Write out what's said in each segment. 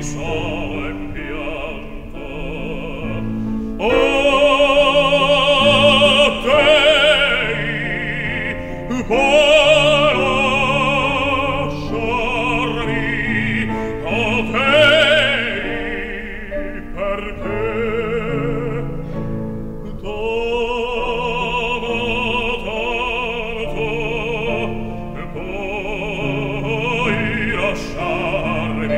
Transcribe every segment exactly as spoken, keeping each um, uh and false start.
solo in pianto. Oh, Dei, puoi lasciarmi, oh, Dei, perché t'amo tanto e puoi lasciarmi.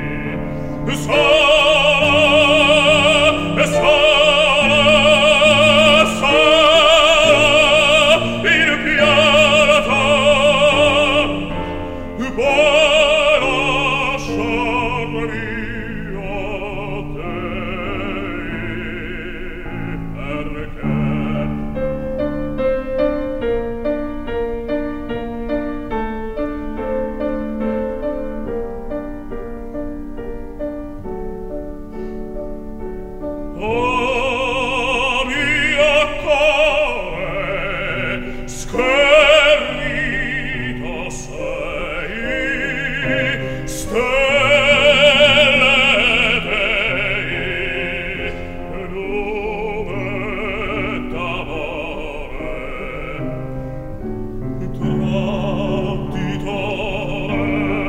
Solo, solo, solo in pianto puoi lasciarmi, oh, Dei, oh, mio cuore, squerito sei, stelle Dei, lume d'amore, traditore,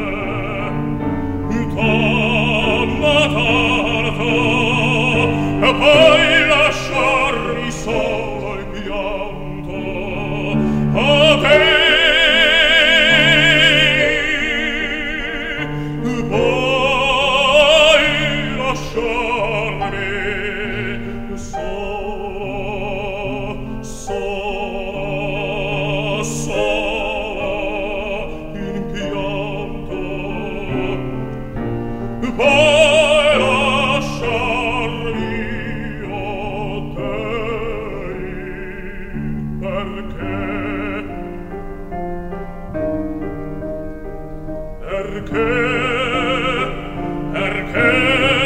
t'amma tanto, e poi lasciarmi solo in pianto. Oh, Dei, puoi lasciarmi solo, solo, solo in pianto. Puoi lasciarmi, oh, Dei, perché perché perché